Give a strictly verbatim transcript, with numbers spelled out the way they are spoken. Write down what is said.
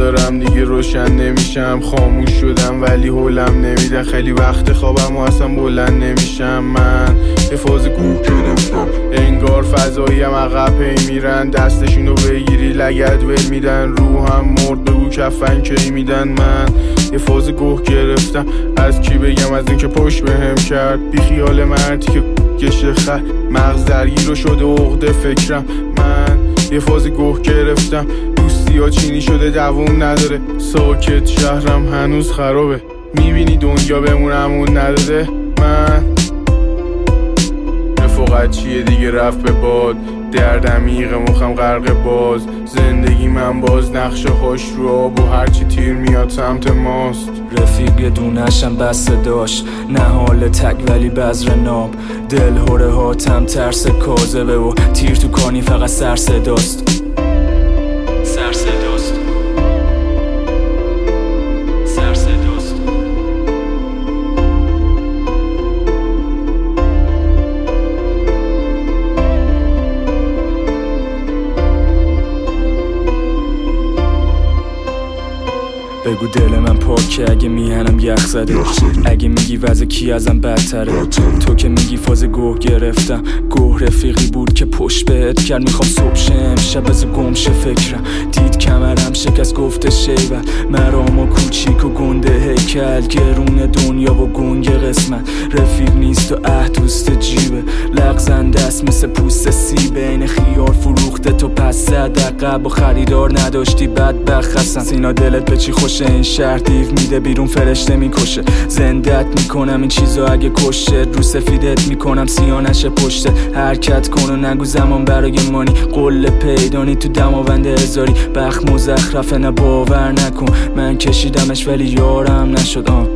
ندارم دیگه، روشن نمیشم، خاموش شدم ولی حولم نمیدن، خیلی وقت خوابم و اصلا بلند نمیشم. من یه فاز کوه گرفتم، انگار فضاییم عقب پی میرن، دستشونو بگیری لگد ول میدن، روحم مرد بگو کفن کی میدن. من یه فاز گوه گرفتم، از کی بگم از این که پشت بهم کرد، بی خیال مردی که کشه خر، مغز درگیر رو شده عقده فکرم. من یه فاز گوه گرفتم، دوستی ها چینی شده دووم نداره، ساکت شهرم هنوز خرابه، میبینی دنیا بمونمون نداده. من رفاقت چیه دیگه رفت به باد، دردم میغه مخم غرق باز، زندگی من باز نقشه هاش رو آب و هرچی تیر میاد سمت ماست. رفیق دونشم بسته داشت، نه حال تک ولی بذر ناب، دل هوره هاتم ترس کاذبه و تیر تو کانی فقط سر صداست. سر صداست سر صداست بگو دل من پاکه اگه میهنم یخ زده، اگه میگی وضع کی ازم بدتره، تو که میگی فاز گوه گرفتم، گوه رفیقی بود که پشت بهت کرد، میخوام صبح شه امشب از گمشه فکرم، دید کمرم شکست گفته شیبر، مرام و کوچیک و گنده هیکل، گرون دنیا و گنگ قسمت، رفیق نیست و اه دوست جیبه، لغزنده است مثل پوست سیبه، این خیار فروخته تو پس زد عقب و خریدار نداشتی بدبخت خستم، سینا دلت به چی خوش این شهر دیو میده بیرون فرشته میکشه، زندت میکنم این چیزا اگه کشه، رو سفیدت میکنم سیانش پشته، حرکت کن و نگو زمان برای مانی، قله پیدانی تو دماوند هزاری، بخت مزخرفه نه باور نکن، من کشیدمش ولی یارم نشد. آن